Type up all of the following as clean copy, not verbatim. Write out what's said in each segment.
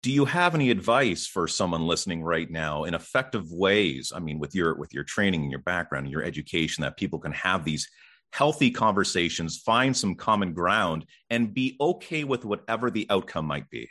Do you have any advice for someone listening right now in effective ways? I mean, with your training and your background and your education, that people can have these healthy conversations, find some common ground, and be okay with whatever the outcome might be.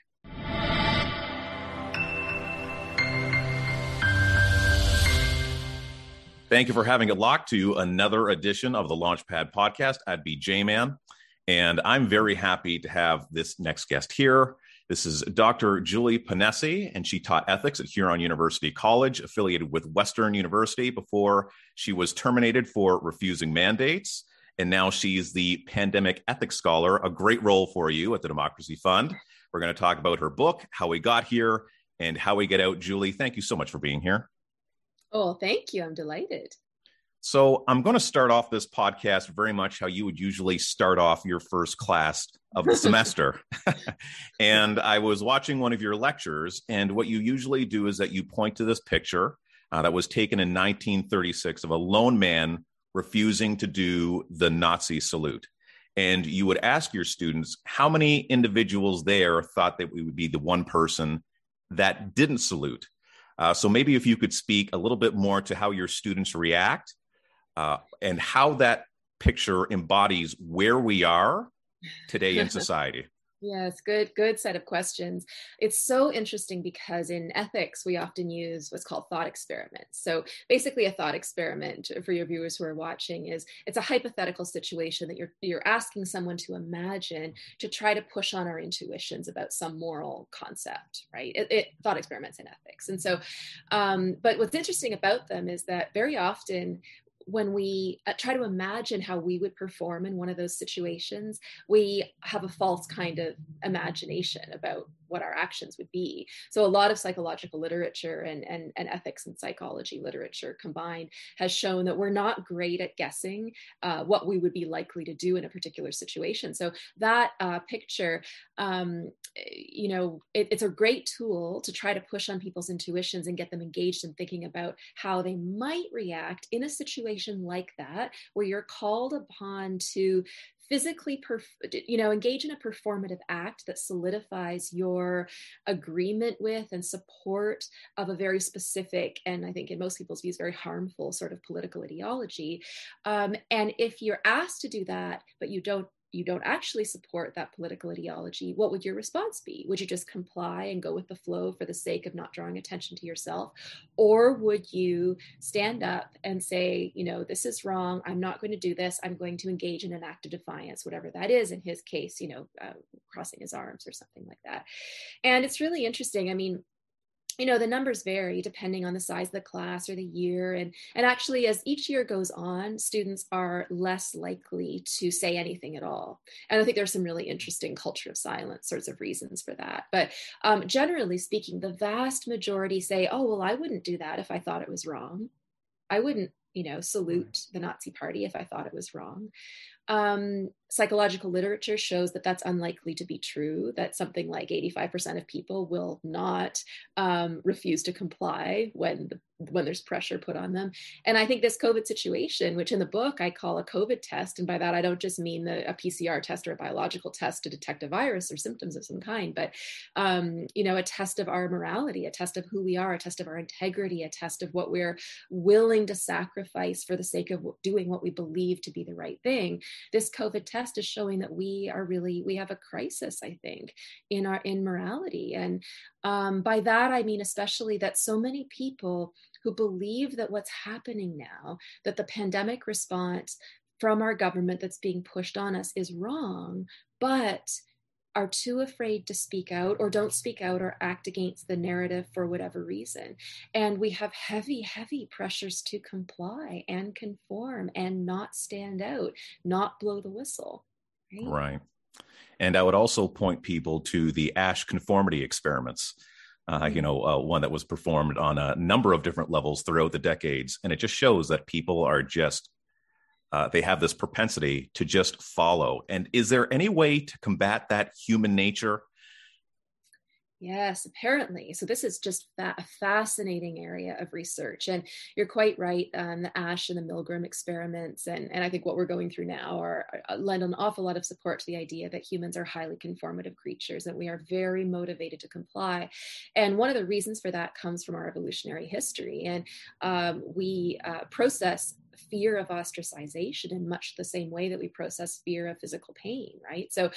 Thank you for having it locked to another edition of the Launchpad podcast at BJ Man. And I'm very happy to have this next guest here. This is Dr. Julie Ponesse, and she taught ethics at Huron University College, affiliated with Western University, before she was terminated for refusing mandates. And now she's the pandemic ethics scholar, a great role for you at the Democracy Fund. We're going to talk about her book, how we got here, and how we get out. Julie, thank you so much for being here. Oh, thank you. I'm delighted. So I'm going to start off this podcast very much how you would usually start off your first class of the semester. And I was watching one of your lectures, and what you usually do is that you point to this picture that was taken in 1936 of a lone man refusing to do the Nazi salute. And you would ask your students how many individuals there thought that we would be the one person that didn't salute. So maybe if you could speak a little bit more to how your students react and how that picture embodies where we are today in society. Yes, good set of questions. It's so interesting because in ethics, we often use what's called thought experiments. So basically a thought experiment for your viewers who are watching is it's a hypothetical situation that you're asking someone to imagine to try to push on our intuitions about some moral concept, right? Thought experiments in ethics. And so, but what's interesting about them is that very often when we try to imagine how we would perform in one of those situations, we have a false kind of imagination about what our actions would be. So a lot of psychological literature and ethics and psychology literature combined has shown that we're not great at guessing what we would be likely to do in a particular situation. So that picture, it's a great tool to try to push on people's intuitions and get them engaged in thinking about how they might react in a situation like that, where you're called upon to physically, engage in a performative act that solidifies your agreement with and support of a very specific, and I think in most people's views, very harmful sort of political ideology. And if you're asked to do that, but you don't actually support that political ideology, what would your response be? Would you just comply and go with the flow for the sake of not drawing attention to yourself? Or would you stand up and say, this is wrong. I'm not going to do this. I'm going to engage in an act of defiance, whatever that is. In his case, crossing his arms or something like that. And it's really interesting. I mean, the numbers vary depending on the size of the class or the year. And actually, as each year goes on, students are less likely to say anything at all. And I think there's some really interesting culture of silence sorts of reasons for that. But generally speaking, the vast majority say, oh, well, I wouldn't do that if I thought it was wrong. I wouldn't, salute the Nazi party if I thought it was wrong. Psychological literature shows that that's unlikely to be true, that something like 85% of people will not refuse to comply when there's pressure put on them. And I think this COVID situation, which in the book I call a COVID test, and by that I don't just mean a PCR test or a biological test to detect a virus or symptoms of some kind, but a test of our morality, a test of who we are, a test of our integrity, a test of what we're willing to sacrifice for the sake of doing what we believe to be the right thing. This COVID test is showing that we have a crisis, I think, in morality. And by that, I mean, especially that so many people who believe that what's happening now, that the pandemic response from our government that's being pushed on us is wrong, but are too afraid to speak out or don't speak out or act against the narrative for whatever reason. And we have heavy, heavy pressures to comply and conform and not stand out, not blow the whistle. Right. And I would also point people to the Asch conformity experiments, one that was performed on a number of different levels throughout the decades. And it just shows that people are just they have this propensity to just follow. And is there any way to combat that human nature? Yes, apparently. So this is just a fascinating area of research. And you're quite right. The Asch and the Milgram experiments, and I think what we're going through now lend an awful lot of support to the idea that humans are highly conformative creatures and we are very motivated to comply. And one of the reasons for that comes from our evolutionary history. And we process fear of ostracization in much the same way that we process fear of physical pain, right? So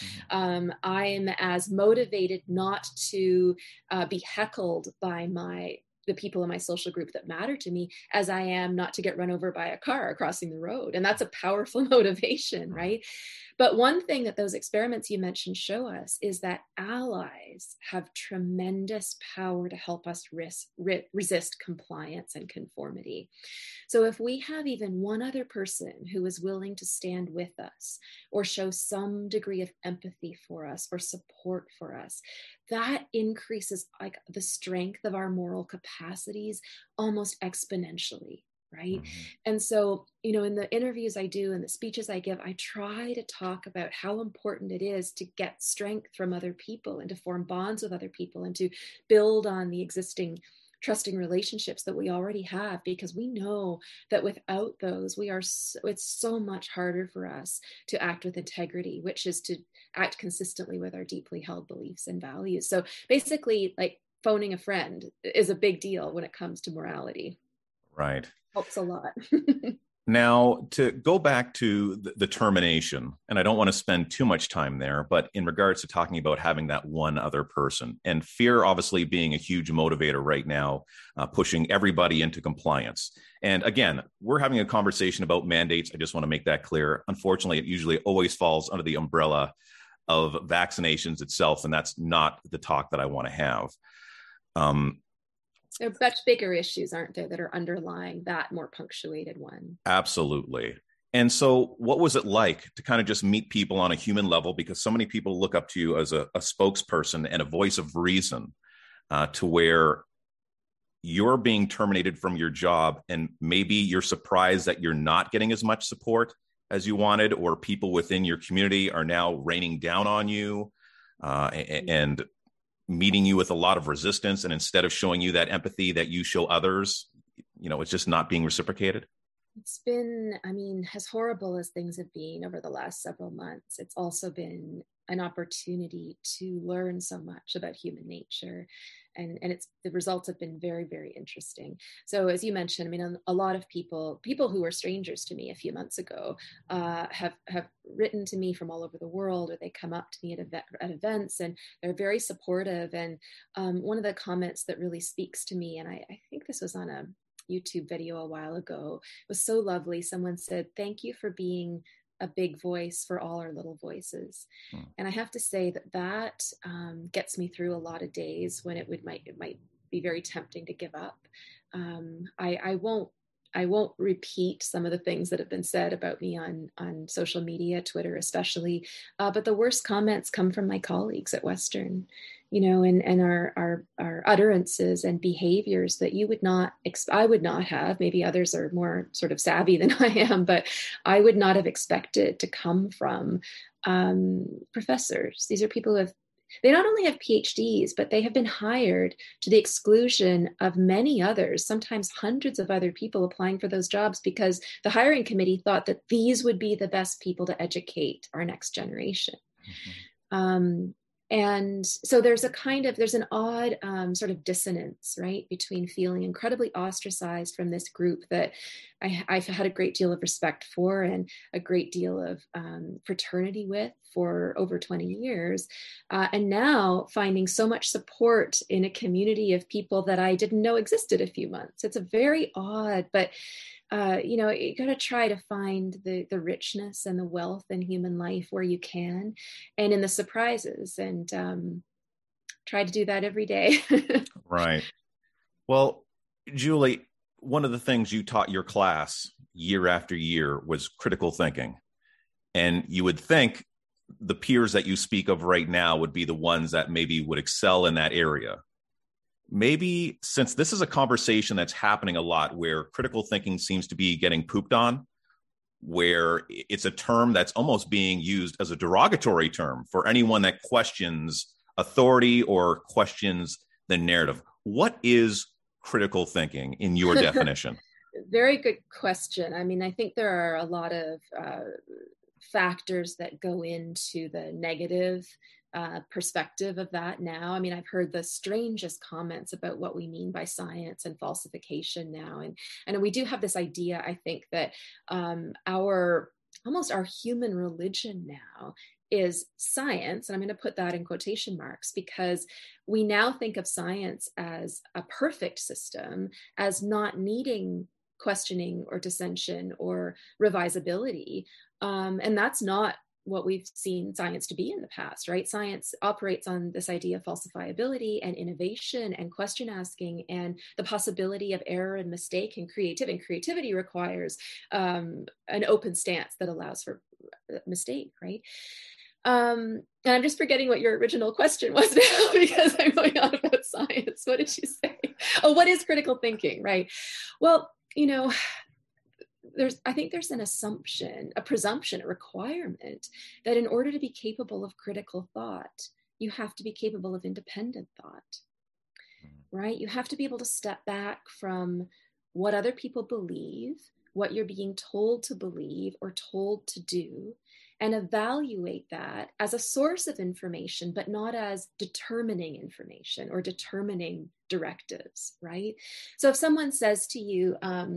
I'm as motivated not to be heckled by the people in my social group that matter to me as I am not to get run over by a car crossing the road. And that's a powerful motivation, right? But one thing that those experiments you mentioned show us is that allies have tremendous power to help us resist compliance and conformity. So if we have even one other person who is willing to stand with us or show some degree of empathy for us or support for us, that increases like the strength of our moral capacities almost exponentially. Right. And so, in the interviews I do and the speeches I give, I try to talk about how important it is to get strength from other people and to form bonds with other people and to build on the existing trusting relationships that we already have, because we know that without those, it's so much harder for us to act with integrity, which is to act consistently with our deeply held beliefs and values. So basically, like phoning a friend is a big deal when it comes to morality. Right. Helps a lot. Now, to go back to the termination, and I don't want to spend too much time there, but in regards to talking about having that one other person, and fear obviously being a huge motivator right now, pushing everybody into compliance. And again, we're having a conversation about mandates. I just want to make that clear. Unfortunately, it usually always falls under the umbrella of vaccinations itself, and that's not the talk that I want to have. There are much bigger issues, aren't there, that are underlying that more punctuated one? Absolutely. And so what was it like to kind of just meet people on a human level? Because so many people look up to you as a spokesperson and a voice of reason, to where you're being terminated from your job and maybe you're surprised that you're not getting as much support as you wanted, or people within your community are now raining down on you and meeting you with a lot of resistance, and instead of showing you that empathy that you show others, it's just not being reciprocated. It's been, as horrible as things have been over the last several months, it's also been an opportunity to learn so much about human nature. And the results have been very, very interesting. So as you mentioned, a lot of people who were strangers to me a few months ago have written to me from all over the world, or they come up to me at events, and they're very supportive. And one of the comments that really speaks to me, and I think this was on a YouTube video a while ago, was so lovely. Someone said, "Thank you for being a big voice for all our little voices." And I have to say that gets me through a lot of days when it might be very tempting to give up. I won't repeat some of the things that have been said about me on social media, Twitter especially, but the worst comments come from my colleagues at Western, and our utterances and behaviors that I would not have. Maybe others are more sort of savvy than I am, but I would not have expected to come from professors. These are people they not only have PhDs, but they have been hired to the exclusion of many others, sometimes hundreds of other people applying for those jobs, because the hiring committee thought that these would be the best people to educate our next generation. And so there's an odd sort of dissonance, right, between feeling incredibly ostracized from this group that I've had a great deal of respect for and a great deal of fraternity with for over 20 years, and now finding so much support in a community of people that I didn't know existed a few months. It's a very odd, but you got to try to find the richness and the wealth in human life where you can, and in the surprises, and try to do that every day. Right. Well, Julie, one of the things you taught your class year after year was critical thinking. And you would think the peers that you speak of right now would be the ones that maybe would excel in that area. Maybe since this is a conversation that's happening a lot where critical thinking seems to be getting pooped on, where it's a term that's almost being used as a derogatory term for anyone that questions authority or questions the narrative. What is critical thinking in your definition? Very good question. I mean, I think there are a lot of factors that go into the negative perspective of that now. I mean, I've heard the strangest comments about what we mean by science and falsification now. And we do have this idea, I think, that our human religion now is science. And I'm going to put that in quotation marks because we now think of science as a perfect system, as not needing questioning or dissension or revisability. And that's not what we've seen science to be in the past, right? Science operates on this idea of falsifiability and innovation and question asking and the possibility of error and mistake and creativity. And creativity requires an open stance that allows for mistake, right? And I'm just forgetting what your original question was now because I'm going on about science. What did you say? Oh, what is critical thinking, right? Well, you know, I think there's an assumption, a presumption, a requirement that in order to be capable of critical thought, you have to be capable of independent thought, right? You have to be able to step back from what other people believe, what you're being told to believe or told to do, and evaluate that as a source of information, but not as determining information or determining directives, right? So if someone says to you,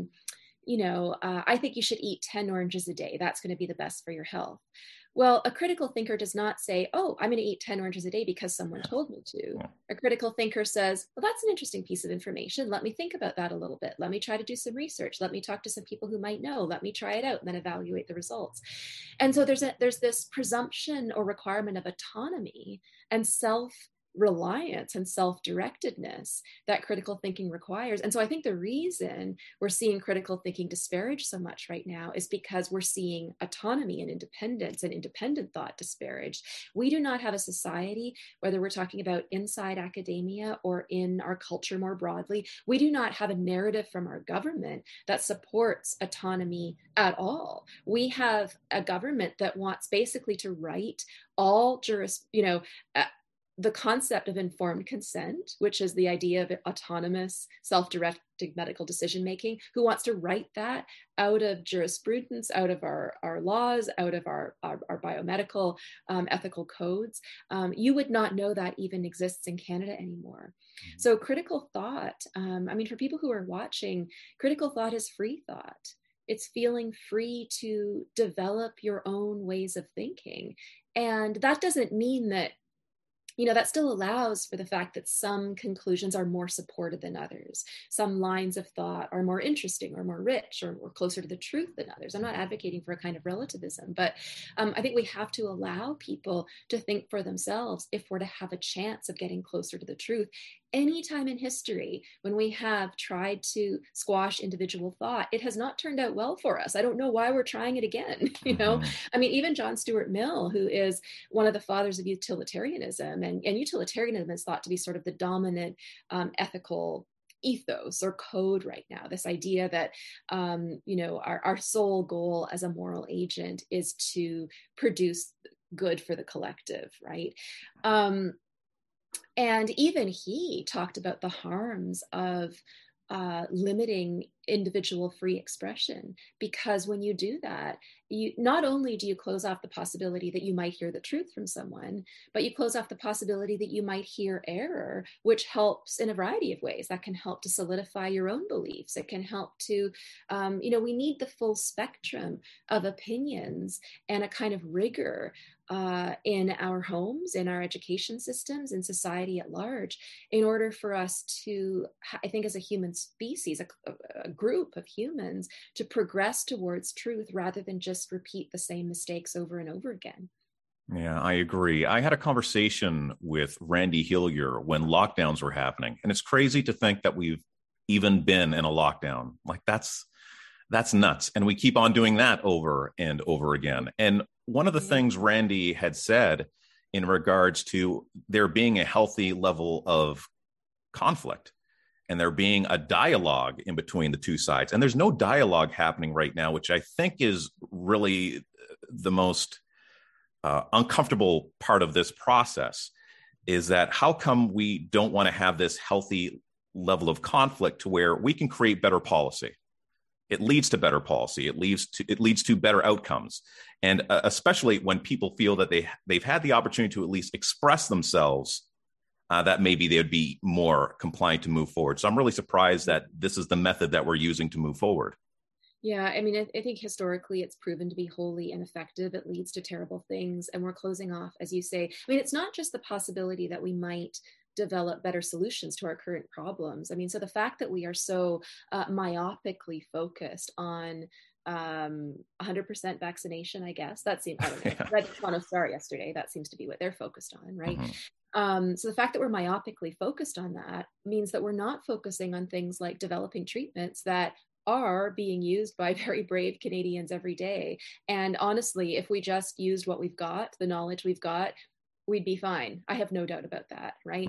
I think you should eat 10 oranges a day. That's going to be the best for your health. Well, a critical thinker does not say, oh, I'm going to eat 10 oranges a day because someone told me to. A critical thinker says, well, that's an interesting piece of information. Let me think about that a little bit. Let me try to do some research. Let me talk to some people who might know. Let me try it out and then evaluate the results. And so there's this presumption or requirement of autonomy and self-reliance and self-directedness that critical thinking requires. And so I think the reason we're seeing critical thinking disparaged so much right now is because we're seeing autonomy and independence and independent thought disparaged. We do not have a society, whether we're talking about inside academia or in our culture more broadly, we do not have a narrative from our government that supports autonomy at all. We have a government that wants basically to write all the concept of informed consent, which is the idea of autonomous, self-directed medical decision-making, who wants to write that out of jurisprudence, out of our laws, out of our biomedical ethical codes. You would not know that even exists in Canada anymore. So critical thought, for people who are watching, critical thought is free thought. It's feeling free to develop your own ways of thinking. And that doesn't mean that that still allows for the fact that some conclusions are more supported than others. Some lines of thought are more interesting or more rich or closer to the truth than others. I'm not advocating for a kind of relativism, but I think we have to allow people to think for themselves if we're to have a chance of getting closer to the truth. Any time in history when we have tried to squash individual thought, it has not turned out well for us. I don't know why we're trying it again. Even John Stuart Mill, who is one of the fathers of utilitarianism, and utilitarianism is thought to be sort of the dominant ethical ethos or code right now. This idea that, our sole goal as a moral agent is to produce good for the collective, right? And even he talked about the harms of limiting individual free expression, because when you do that, you not only do you close off the possibility that you might hear the truth from someone, but you close off the possibility that you might hear error, which helps in a variety of ways. That can help to solidify your own beliefs. It can help to, we need the full spectrum of opinions and a kind of rigor in our homes, in our education systems, in society at large, in order for us to, I think, as a human species, a group of humans, to progress towards truth rather than just repeat the same mistakes over and over again. Yeah, I agree. I had a conversation with Randy Hillier when lockdowns were happening, and it's crazy to think that we've even been in a lockdown. Like that's nuts. And we keep on doing that over and over again. And one of the things Randy had said in regards to there being a healthy level of conflict and there being a dialogue in between the two sides. And there's no dialogue happening right now, which I think is really the most uncomfortable part of this process. is that how come we don't want to have this healthy level of conflict to where we can create better policy? It leads to better policy. It leads to better outcomes. And especially when people feel that they've had the opportunity to at least express themselves, that maybe they would be more compliant to move forward. So I'm really surprised that this is the method that we're using to move forward. Yeah, I mean, I think historically it's proven to be wholly ineffective. It leads to terrible things. And we're closing off, as you say. I mean, it's not just the possibility that we might develop better solutions to our current problems. I mean, so the fact that we are so myopically focused on 100% vaccination, I guess, that seems, I don't know, I read Toronto Star yesterday, that seems to be what they're focused on, right? So the fact that we're myopically focused on that means that we're not focusing on things like developing treatments that are being used by very brave Canadians every day. And honestly, if we just used what we've got, the knowledge we've got, we'd be fine. I have no doubt about that, right?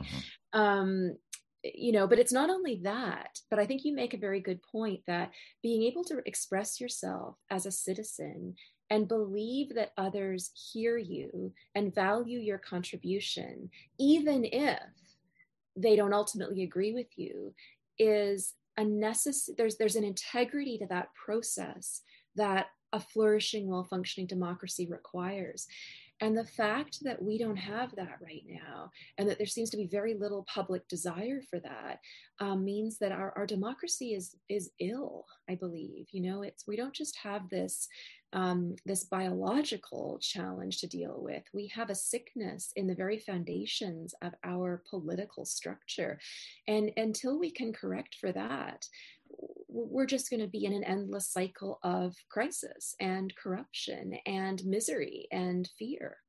But it's not only that, but I think you make a very good point that being able to express yourself as a citizen and believe that others hear you and value your contribution, even if they don't ultimately agree with you, is a necessary. There's an integrity to that process that a flourishing, well-functioning democracy requires. And the fact that we don't have that right now, and that there seems to be very little public desire for that, means that our democracy is ill, I believe. We don't just have this biological challenge to deal with. We have a sickness in the very foundations of our political structure. And until we can correct for that, we're just going to be in an endless cycle of crisis and corruption and misery and fear.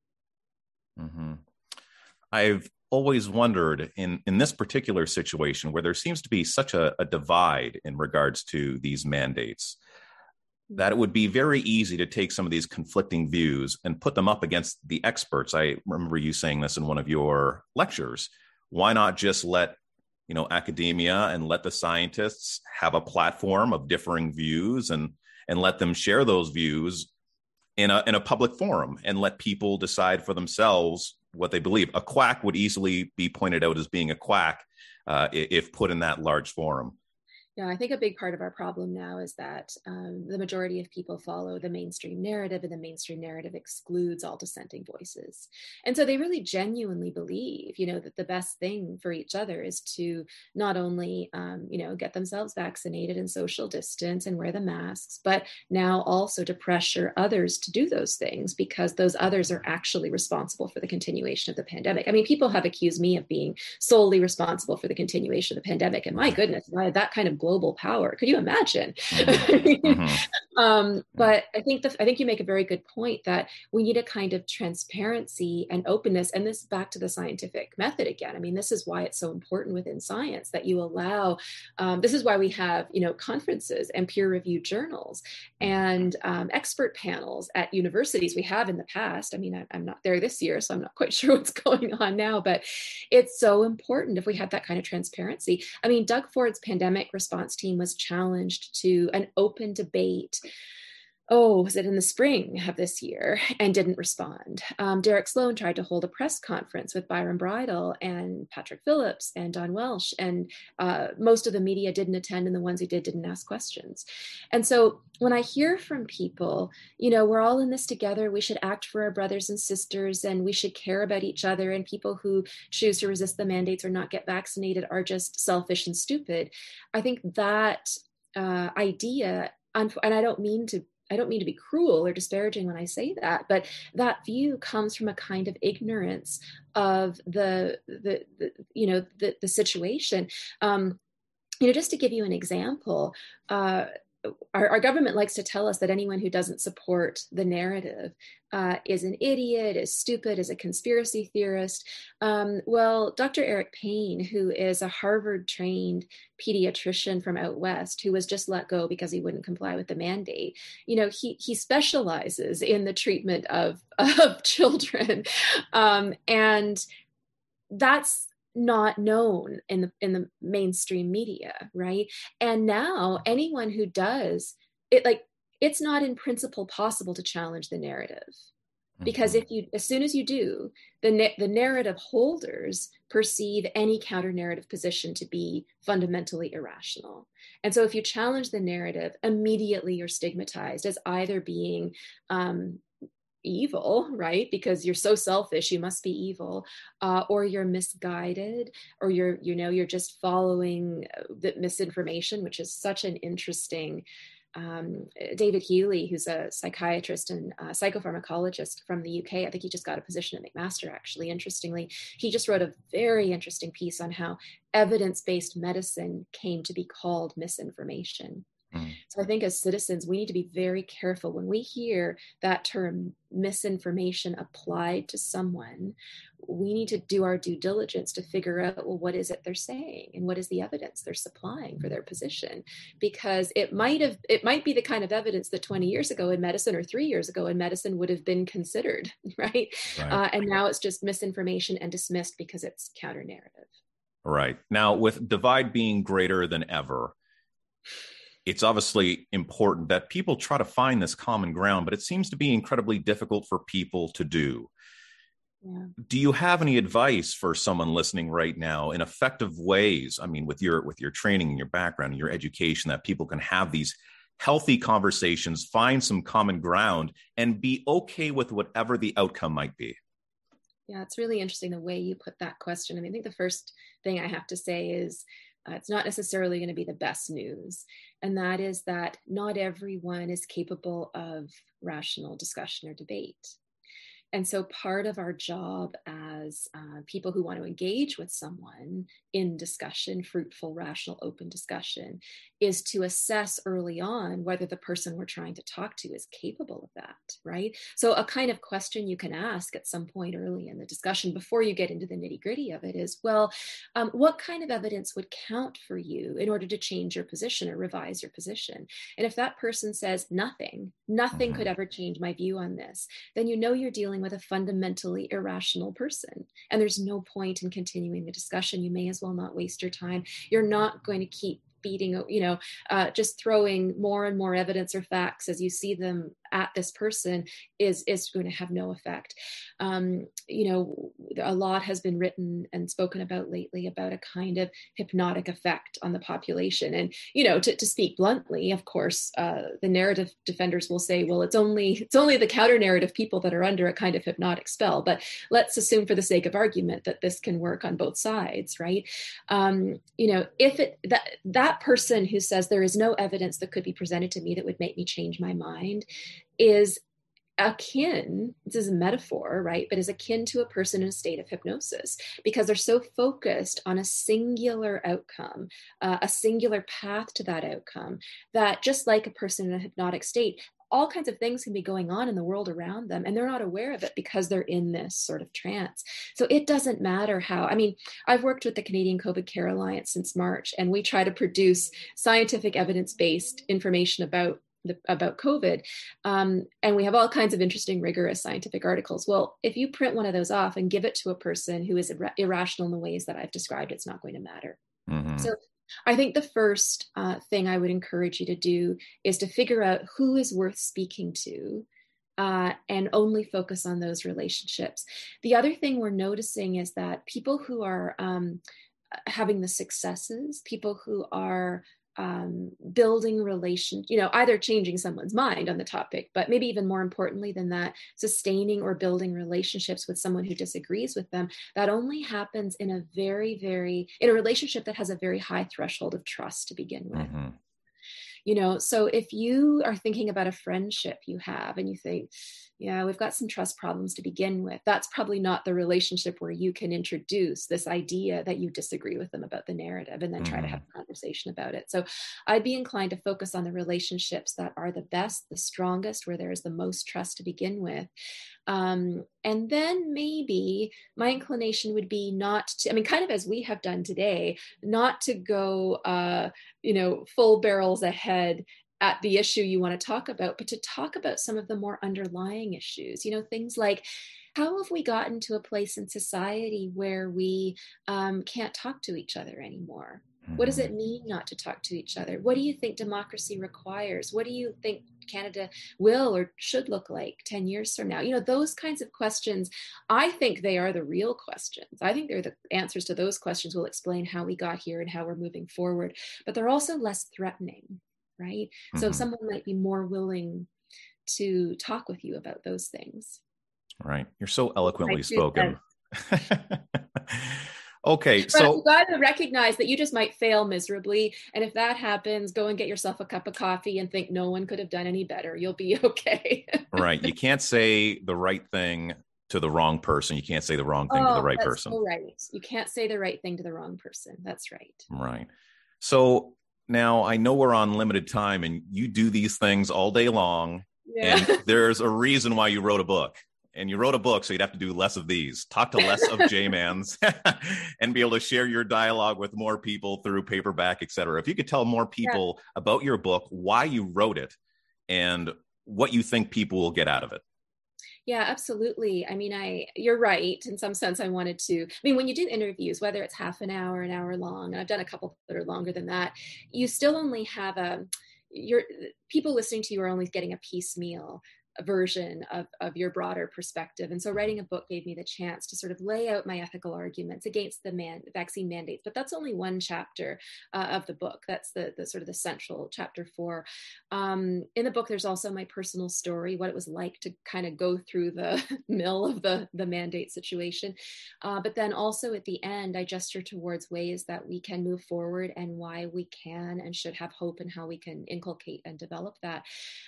I've always wondered in this particular situation where there seems to be such a divide in regards to these mandates, that it would be very easy to take some of these conflicting views and put them up against the experts. I remember you saying this in one of your lectures. Why not just let academia and let the scientists have a platform of differing views and let them share those views in a public forum and let people decide for themselves what they believe. A quack would easily be pointed out as being a quack if put in that large forum. Yeah, I think a big part of our problem now is that the majority of people follow the mainstream narrative, and the mainstream narrative excludes all dissenting voices. And so they really genuinely believe, that the best thing for each other is to not only, get themselves vaccinated and social distance and wear the masks, but now also to pressure others to do those things because those others are actually responsible for the continuation of the pandemic. I mean, people have accused me of being solely responsible for the continuation of the pandemic. And my goodness, if I had that kind of global power, could you imagine? But I think you make a very good point that we need a kind of transparency and openness, and this back to the scientific method again. I mean, this is why it's so important within science that you allow. This is why we have conferences and peer-reviewed journals and expert panels at universities. We have in the past. I mean, I'm not there this year, so I'm not quite sure what's going on now. But it's so important if we have that kind of transparency. I mean, Doug Ford's pandemic response team was challenged to an open debate. Was it in the spring of this year, and didn't respond. Derek Sloan tried to hold a press conference with Byron Bridle and Patrick Phillips and Don Welsh, and most of the media didn't attend, and the ones who didn't ask questions. And so when I hear from people, we're all in this together, we should act for our brothers and sisters, and we should care about each other, and people who choose to resist the mandates or not get vaccinated are just selfish and stupid. I think that idea, and I don't mean to be cruel or disparaging when I say that, but that view comes from a kind of ignorance of the situation. Just to give you an example, our government likes to tell us that anyone who doesn't support the narrative is an idiot, is stupid, is a conspiracy theorist. Well, Dr. Eric Payne, who is a Harvard-trained pediatrician from out west, who was just let go because he wouldn't comply with the mandate, he specializes in the treatment of children, and that's not known in the mainstream media, right? And now anyone who does it, it's not in principle possible to challenge the narrative. Because as soon as you do, the narrative holders perceive any counter narrative position to be fundamentally irrational. And so if you challenge the narrative, immediately you're stigmatized as either being evil, right? Because you're so selfish, you must be evil, or you're misguided, or you're just following the misinformation, which is such an interesting. David Healy, who's a psychiatrist and psychopharmacologist from the UK, I think he just got a position at McMaster, actually. Interestingly, he just wrote a very interesting piece on how evidence-based medicine came to be called misinformation. So I think as citizens, we need to be very careful when we hear that term misinformation applied to someone. We need to do our due diligence to figure out, well, what is it they're saying and what is the evidence they're supplying for their position? Because it might be the kind of evidence that 20 years ago in medicine or 3 years ago in medicine would have been considered, right? And now it's just misinformation and dismissed because it's counter narrative. Right. Now, with divide being greater than ever, it's obviously important that people try to find this common ground, but it seems to be incredibly difficult for people to do. Yeah. Do you have any advice for someone listening right now in effective ways? I mean, with your training and your background and your education, that people can have these healthy conversations, find some common ground, and be okay with whatever the outcome might be? Yeah, it's really interesting the way you put that question. I mean, I think the first thing I have to say is it's not necessarily going to be the best news. And that is that not everyone is capable of rational discussion or debate. And so part of our job as people who want to engage with someone in discussion, fruitful, rational, open discussion, is to assess early on whether the person we're trying to talk to is capable of that, right? So a kind of question you can ask at some point early in the discussion before you get into the nitty-gritty of it is, well, what kind of evidence would count for you in order to change your position or revise your position? And if that person says nothing could ever change my view on this, then you know you're dealing with a fundamentally irrational person. And there's no point in continuing the discussion. You may as well not waste your time. You're not going to keep beating, just throwing more and more evidence or facts as you see them at this person is going to have no effect. A lot has been written and spoken about lately about a kind of hypnotic effect on the population. And, to speak bluntly, of course, the narrative defenders will say, well, it's only the counter narrative people that are under a kind of hypnotic spell. But let's assume for the sake of argument that this can work on both sides, right? If that person who says there is no evidence that could be presented to me that would make me change my mind is akin, this is a metaphor, right? But is akin to a person in a state of hypnosis because they're so focused on a singular outcome, a singular path to that outcome, that just like a person in a hypnotic state, all kinds of things can be going on in the world around them and they're not aware of it because they're in this sort of trance. So it doesn't matter I've worked with the Canadian COVID Care Alliance since March, and we try to produce scientific evidence-based information about COVID. And we have all kinds of interesting, rigorous scientific articles. Well, if you print one of those off and give it to a person who is irrational in the ways that I've described, it's not going to matter. So I think the first thing I would encourage you to do is to figure out who is worth speaking to and only focus on those relationships. The other thing we're noticing is that people who are having the successes, people who are building relations, either changing someone's mind on the topic, but maybe even more importantly than that, sustaining or building relationships with someone who disagrees with them, that only happens in a in a relationship that has a very high threshold of trust to begin with. So if you are thinking about a friendship you have and you think, yeah, we've got some trust problems to begin with, that's probably not the relationship where you can introduce this idea that you disagree with them about the narrative and then try to have a conversation about it. So I'd be inclined to focus on the relationships that are the best, the strongest, where there is the most trust to begin with. And then maybe my inclination would be not to, kind of as we have done today, not to go, full barrels ahead at the issue you want to talk about, but to talk about some of the more underlying issues, things like, how have we gotten to a place in society where we can't talk to each other anymore? What does it mean not to talk to each other? What do you think democracy requires? What do you think Canada will or should look like 10 years from now? Those kinds of questions, I think they are the real questions. I think they're the answers to those questions will explain how we got here and how we're moving forward. But they're also less threatening, right? So someone might be more willing to talk with you about those things. Right. You're so eloquently spoken. Okay, but you got to recognize that you just might fail miserably. And if that happens, go and get yourself a cup of coffee and think no one could have done any better. You'll be okay. Right. You can't say the right thing to the wrong person. You can't say the wrong thing to the right person. So right. You can't say the right thing to the wrong person. That's right. Right. So now I know we're on limited time and you do these things all day long. Yeah. And there's a reason why you wrote a book. And you wrote a book, so you'd have to do less of these. Talk to less of J-Mans and be able to share your dialogue with more people through paperback, et cetera. If you could tell more people about your book, why you wrote it, and what you think people will get out of it. Yeah, absolutely. I mean, you're right. In some sense, I wanted to, when you do interviews, whether it's half an hour long, and I've done a couple that are longer than that, you still only have people listening to you are only getting a piecemeal version of your broader perspective. And so writing a book gave me the chance to sort of lay out my ethical arguments against the vaccine mandates. But that's only one chapter of the book. That's the sort of the central chapter 4. In the book, there's also my personal story, what it was like to kind of go through the mill of the mandate situation. But then also at the end, I gesture towards ways that we can move forward and why we can and should have hope and how we can inculcate and develop that.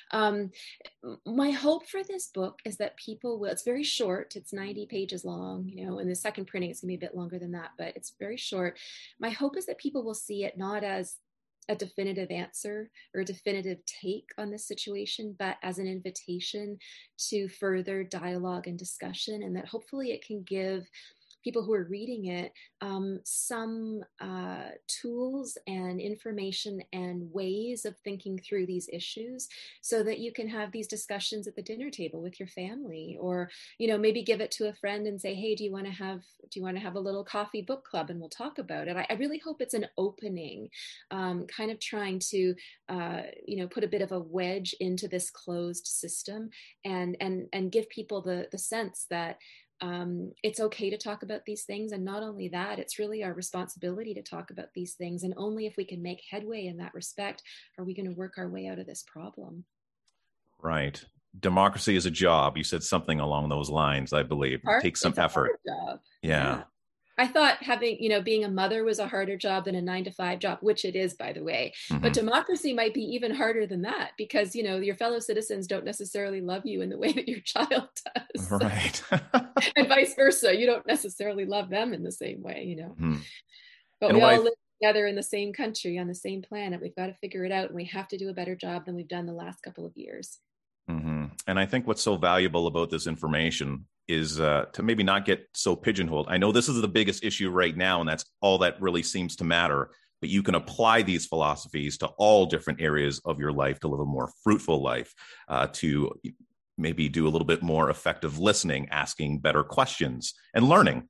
My hope for this book is that people will, it's very short, it's 90 pages long, and the second printing is going to be a bit longer than that, but it's very short. My hope is that people will see it not as a definitive answer or a definitive take on this situation, but as an invitation to further dialogue and discussion, and that hopefully it can give people who are reading it some tools and information and ways of thinking through these issues so that you can have these discussions at the dinner table with your family, or maybe give it to a friend and say, hey, do you want to have a little coffee book club and we'll talk about it. I really hope it's an opening, kind of trying to put a bit of a wedge into this closed system and give people the sense that it's okay to talk about these things. And not only that, it's really our responsibility to talk about these things. And only if we can make headway in that respect are we going to work our way out of this problem. Right. Democracy is a job. You said something along those lines, I believe. It takes some effort. Yeah. I thought being a mother was a harder job than a 9-to-5 job, which it is, by the way. Mm-hmm. But democracy might be even harder than that because, your fellow citizens don't necessarily love you in the way that your child does. Right. And vice versa. You don't necessarily love them in the same way, Mm-hmm. But we all live together in the same country, on the same planet. We've got to figure it out, and we have to do a better job than we've done the last couple of years. Mm-hmm. And I think what's so valuable about this information is to maybe not get so pigeonholed. I know this is the biggest issue right now, and that's all that really seems to matter. But you can apply these philosophies to all different areas of your life to live a more fruitful life, to maybe do a little bit more effective listening, asking better questions, and learning.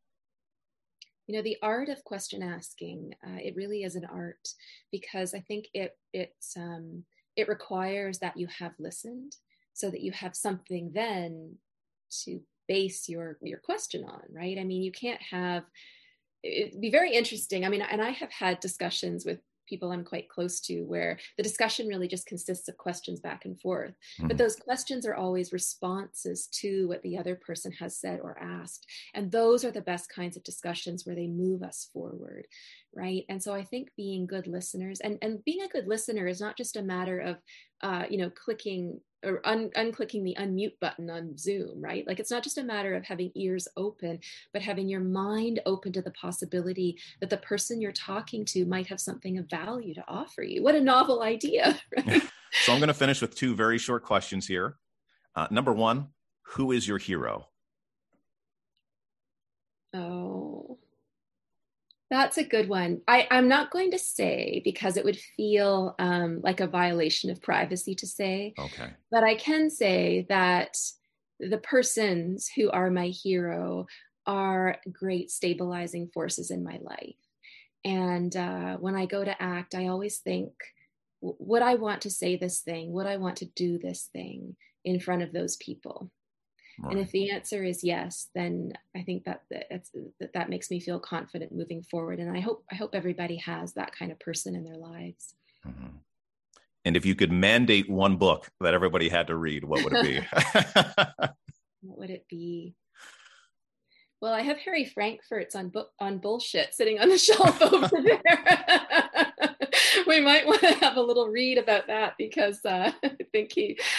The art of question asking, it really is an art, because I think it requires that you have listened so that you have something then to base your question on, right? You can't have, it'd be very interesting. And I have had discussions with people I'm quite close to where the discussion really just consists of questions back and forth. Mm-hmm. But those questions are always responses to what the other person has said or asked. And those are the best kinds of discussions where they move us forward, right? And so I think being good listeners, and being a good listener is not just a matter of, clicking or unclicking the unmute button on Zoom, right? Like, it's not just a matter of having ears open, but having your mind open to the possibility that the person you're talking to might have something of value to offer you. What a novel idea, right? So I'm going to finish with 2 very short questions here. Number 1, who is your hero? Oh, that's a good one. I'm not going to say, because it would feel like a violation of privacy to say. Okay. But I can say that the persons who are my hero are great stabilizing forces in my life. And when I go to act, I always think, would I want to say this thing? Would I want to do this thing in front of those people? Right. And if the answer is yes, then I think that makes me feel confident moving forward. And I hope everybody has that kind of person in their lives. Mm-hmm. And if you could mandate one book that everybody had to read, what would it be? What would it be? Well, I have Harry Frankfurt's on bullshit sitting on the shelf over there. We might want to have a little read about that, because I think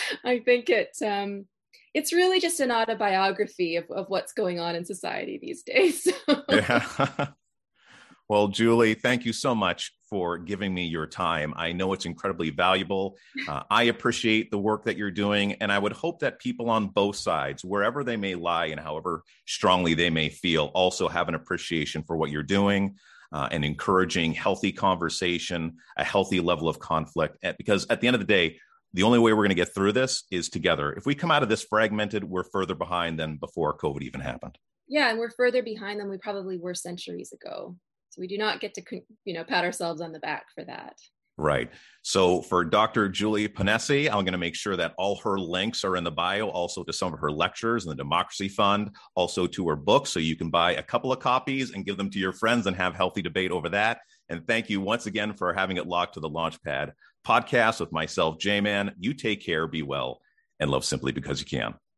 it's really just an autobiography of what's going on in society these days. Yeah. Well, Julie, thank you so much for giving me your time. I know it's incredibly valuable. I appreciate the work that you're doing, and I would hope that people on both sides, wherever they may lie and however strongly they may feel, also have an appreciation for what you're doing and encouraging healthy conversation, a healthy level of conflict. Because at the end of the day, the only way we're going to get through this is together. If we come out of this fragmented, we're further behind than before COVID even happened. Yeah, and we're further behind than we probably were centuries ago. So we do not get to, pat ourselves on the back for that. Right. So for Dr. Julie Ponesse, I'm going to make sure that all her links are in the bio, also to some of her lectures in the Democracy Fund, also to her books. So you can buy a couple of copies and give them to your friends and have healthy debate over that. And thank you once again for having it locked to the Launchpad podcast with myself, J-Man. You take care, be well, and love simply because you can.